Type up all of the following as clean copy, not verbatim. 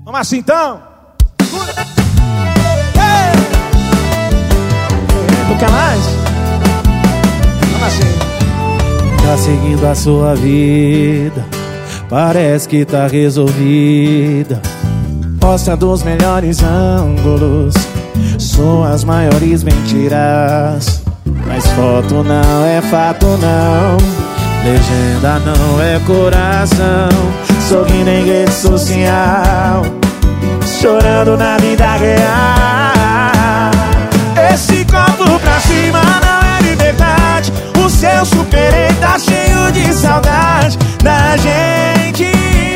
Vamos assim então? Tu quer mais? Vamos assim. Tá seguindo a sua vida, parece que tá resolvida. Posta dos melhores ângulos, suas maiores mentiras. Mas foto não é fato não, legenda não é coração. Sorrindo em rede social, chorando na vida real. Esse copo pra cima não é liberdade. O seu superei tá cheio de saudade da gente,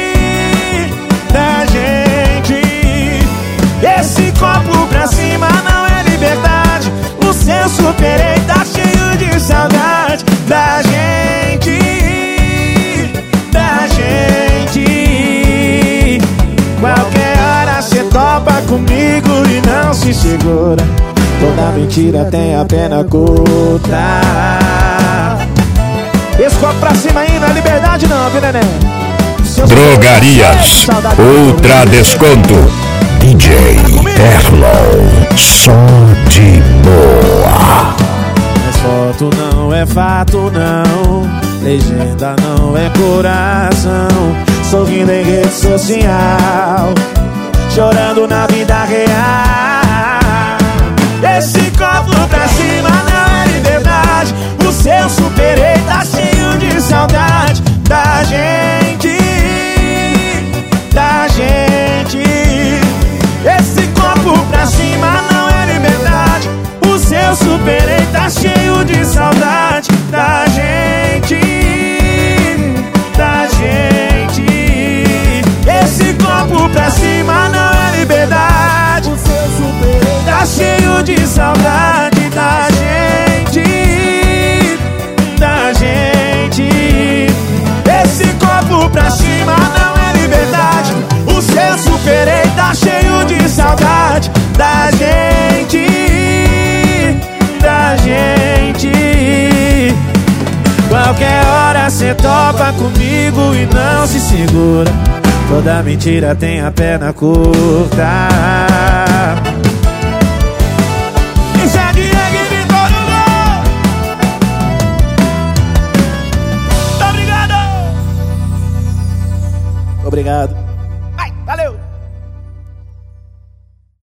da gente. Esse copo pra cima não é liberdade. O seu superei tá cheio de saudade da gente, da gente. Qualquer hora cê topa comigo e não se segura. Toda mentira tem a pena curta. Esse copo pra cima aí não é liberdade não, viu, neném? Drogarias Ultra Desconto. DJ Erlon, só de boa. Mas foto não é fato não, legenda não é coração. Sorrindo em rede social, chorando na vida real. Esse copo pra cima não é liberdade. O seu superei tá cheio de saudade da gente, da gente. Esse copo pra cima não é liberdade. O seu superei tá cheio de saudade da gente, da gente. Esse copo pra cima não é liberdade. O seu superei tá cheio de saudade da gente, da gente. Esse copo pra cima não é liberdade. O seu superei tá cheio de saudade da gente, da gente. Qualquer hora cê topa comigo e não se segura. Toda mentira tem a perna curta. Isso é Diego Vitor Hugo. Obrigado. Obrigado.